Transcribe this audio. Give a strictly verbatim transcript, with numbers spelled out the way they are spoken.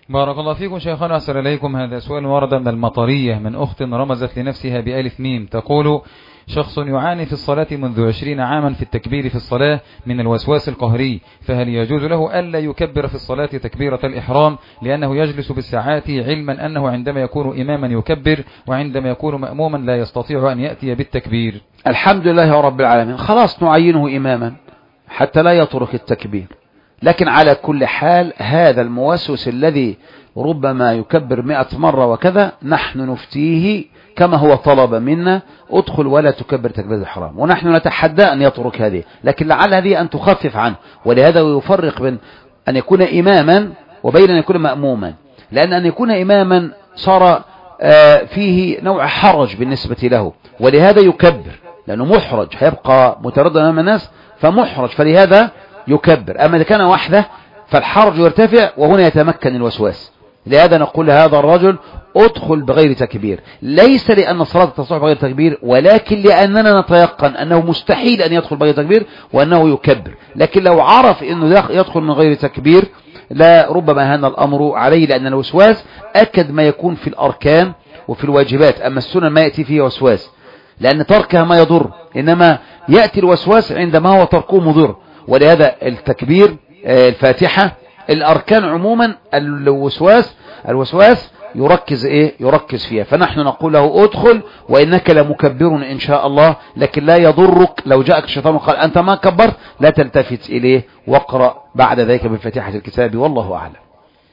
بارك الله فيكم شيخنا، أحسن إليكم. هذا سؤال ورد من المطرية من أخت رمزت لنفسها بألف ميم، تقول: شخص يعاني في الصلاة منذ عشرين عاما في التكبير في الصلاة من الوسواس القهري، فهل يجوز له ألا يكبر في الصلاة تكبيرة الإحرام لأنه يجلس بالساعات، علما أنه عندما يكون إماما يكبر وعندما يكون مأموما لا يستطيع أن يأتي بالتكبير؟ الحمد لله رب العالمين، خلاص نعينه إماما حتى لا يترك التكبير. لكن على كل حال هذا الموسوس الذي ربما يكبر مئة مرة وكذا، نحن نفتيه كما هو طلب منا: ادخل ولا تكبر تكبيرة الإحرام. ونحن نتحدى أن يترك هذه، لكن لعل هذه أن تخفف عنه. ولهذا يفرق بين أن يكون إماما وبين أن يكون مأموما، لأن أن يكون إماما صار فيه نوع حرج بالنسبة له، ولهذا يكبر لأنه محرج، هيبقى متردد أمام الناس فمحرج، فلهذا يكبر. أما إذا كان وحده فالحرج يرتفع وهنا يتمكن الوسواس. لهذا نقول هذا الرجل ادخل بغير تكبير، ليس لأن الصلاة تصح بغير تكبير، ولكن لأننا نتيقن أنه مستحيل أن يدخل بغير تكبير وأنه يكبر. لكن لو عرف أنه يدخل من غير تكبير لا ربما هان الأمر عليه، لأن الوسواس أكد ما يكون في الأركان وفي الواجبات. أما السنن ما يأتي فيه وسواس، لأن تركها ما يضر، إنما يأتي الوسواس عندما هو تركه مضر. ولهذا التكبير، الفاتحة، الأركان عموما، الوسواس الوسواس يركز إيه يركز فيها. فنحن نقول له ادخل وإنك لمكبر إن شاء الله، لكن لا يضرك لو جاءك الشيطان وقال أنت ما كبرت، لا تلتفت إليه، واقرأ بعد ذلك بفاتحة الكتاب، والله أعلم.